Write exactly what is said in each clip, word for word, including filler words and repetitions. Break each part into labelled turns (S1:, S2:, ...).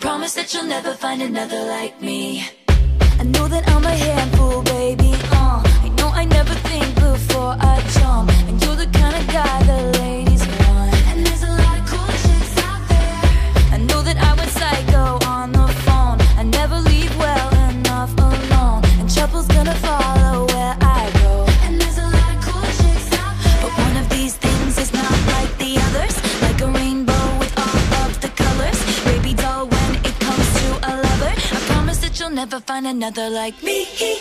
S1: promise that you'll never find another like me. I know that I'm a handful, baby, uh I know I never think before I jump, and you're the kind of guy the ladies want. And there's a lot of cool chicks out there. I know that I went psycho on the phone. I never leave well enough alone, and trouble's gonna follow where I go. And there's a lot of cool chicks out there, but one of these things is not like the others. Like a rainbow with all of the colors, baby doll, when it comes to a lover, I promise that you'll never find another like me.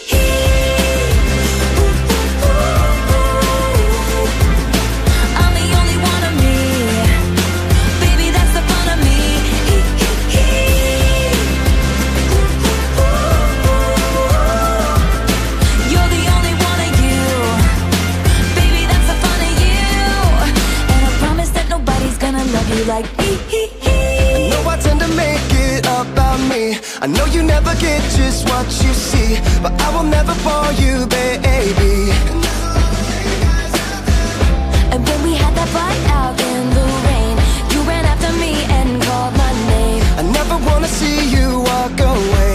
S1: I'm the only one of me, baby, that's the fun of me. You're the only one of you, baby, that's the fun of you. And I promise that nobody's gonna love you like me.
S2: I know I tend to make it about me. I know you never get just what you see, but I will never bore you, baby.
S1: And when we had that fight out in the rain, you ran after me and called my name.
S2: I never wanna see you walk away,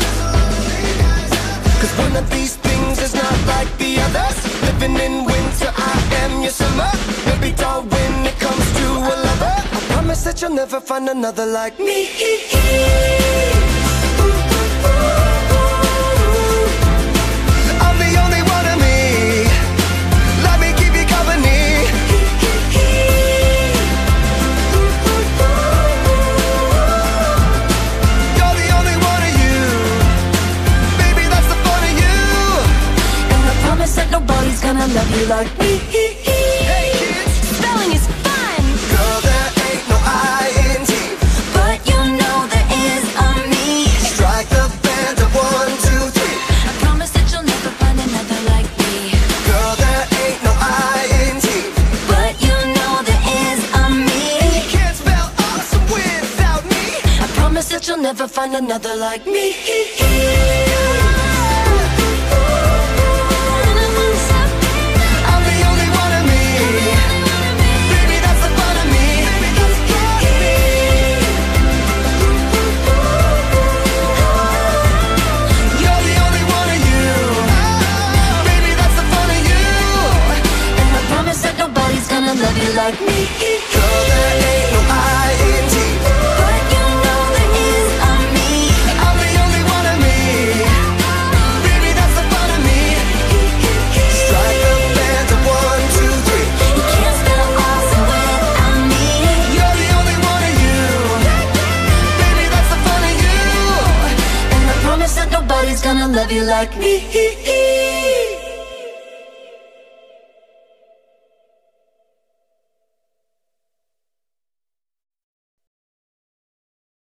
S2: cause one of these things is not like the others. Living in winter, I am your summer. Baby doll, when it comes to a lover, I promise that you'll never find another like me. I'm the only one of me, let me keep you company. You're the only one of you, baby, that's the fun of you.
S1: And I promise that nobody's gonna love you like me.
S2: Hey kids,
S1: Spelling is fun,
S2: girl, there ain't no I N G,
S1: but you know there is a me.
S2: strike the band of one, two, three.
S1: I promise that you'll never find another like me.
S2: Girl, there ain't no I N G,
S1: But you know there is a me.
S2: you can't spell awesome without me.
S1: I promise that you'll never find another like me.
S2: I'm the only one of me, baby, that's the fun of me. You're the only one of you, baby, that's the fun of you.
S1: And I promise that nobody's gonna love you like me.
S2: Girl, there ain't no I N G,
S1: But you know there is a me.
S2: I'm the only one of me, baby, that's the fun of me. Strike the band of one, two, three.
S1: You can't spell awesome without me.
S2: You're the only one of you, baby, that's the fun of you.
S1: And I promise that nobody's gonna love you like me.